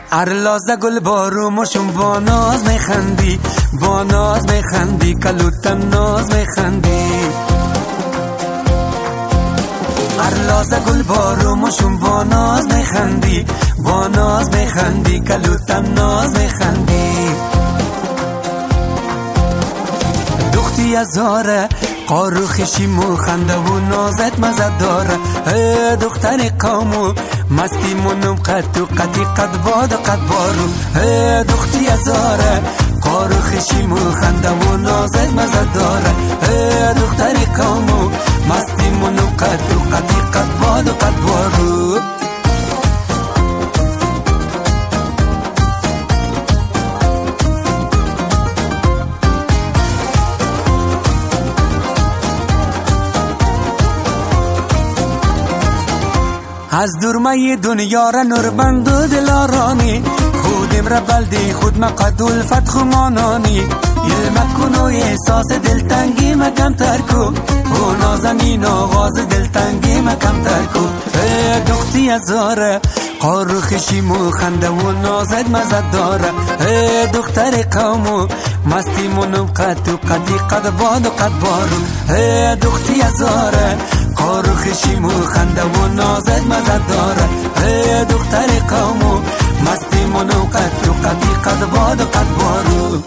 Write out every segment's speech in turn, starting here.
ارلازه گل بارومشون با ناز میخندی، با ناز میخندی، کلوتن ناز میخندی. ارلازه گل بارومشون با ناز میخندی، با ناز میخندی، کلوتن ناز میخندی. دختی ازاره قارو خشیمو خنده و نازت مزد داره. دختر قومو مستی منم قد و قدی قد باد و قد بارو. دختی ازاره قارو خشیمو خنده و نازت مزد داره. دختر قومو مستی منم قد و قدی قد باد و قد بارو. از دورمه دنیا را نوربند و دلارانی، خودم را بلدی خود مقد الفت خمانانی. علمت کن و احساس دلتنگی مکم ترکو، و نازنین آغاز دلتنگی مکم ترکو. دختی ازاره قارو خشیمو خنده و نازد مزد داره. دختر قومو مستی منم قد و قدی قد باد و قد بارو. دختی ازاره قارو خشیمو خنده و نازد مزد داره. دختر قومو مستی منم قد و قدی قد باد و قد بارو.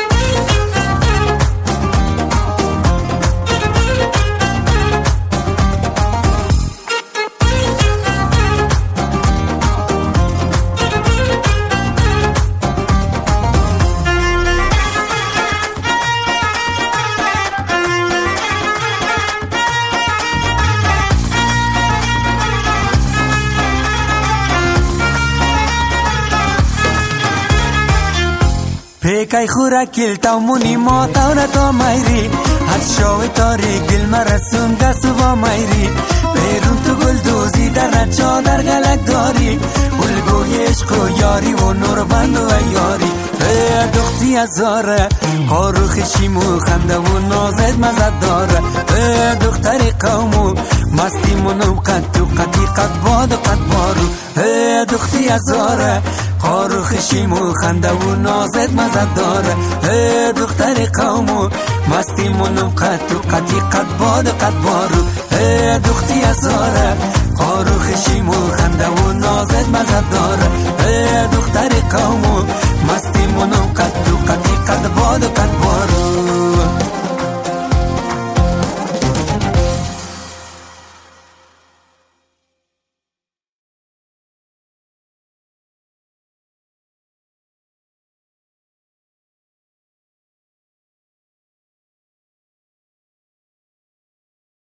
پیکای خورا کل تاو منی ما تاونا تا مایری، حد شاوی تاریک دل مرسون گسو با مایری. بیرون تو گل دوزی در رچا در گلک داری، الگوی عشق و یاری و نور بند و یاری. دختی ازاره قارو خشیمو خنده و نازد مزد داره. دختر قومو مستی منو قد و قدی قد باد و قد بارو. دختی ازاره قارو خشیمو خنده و نازد مزد داره. دختر قومو مستی منو قد و قدی قد باد و قد بارو. دختی ازاره قارو خشیمو خنده و نازد مزد داره. دختر قومو مستی منو قد و قدی قد باد و قد